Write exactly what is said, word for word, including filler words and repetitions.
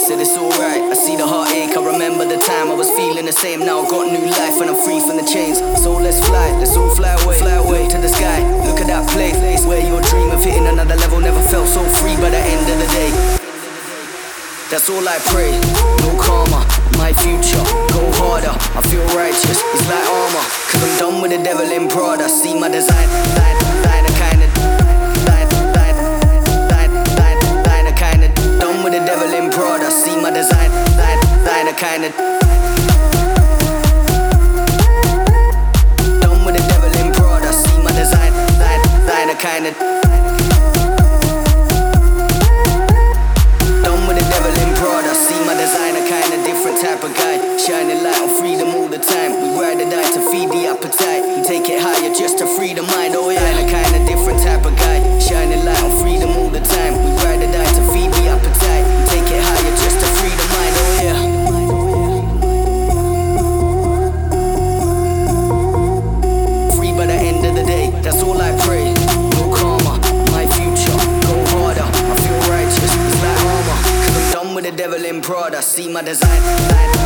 said it's alright. I see the heartache, I remember the time I was feeling the same. Now I got new life and I'm free from the chains. So let's fly, let's all fly away, fly away to the sky. Look at that place where your dream of hitting another level never felt so free by the end of the day. That's all I pray, no karma, my future, go harder. I feel righteous, it's like armor, cause I'm done with the devil in Prada. See my design, line, line, a kind of line, line, line, line, line, a kind of done with the devil in Prada. See my design, line, line, a kind of done with the devil in Prada. See my design, line, line, a kind of type of guy, shining light on freedom all the time. We ride or die to feed the appetite and take it higher just to free the mind. Oh yeah, I'm a kinda different type of guy, shining light on freedom all the time. We ride or die to feed the appetite and take it higher just to free the mind. Oh yeah. Free by the end of the day, that's all I pray. No karma, my future, go harder. I feel righteous, it's like armor, cause I'm done with the devil in Prada. See my design, line,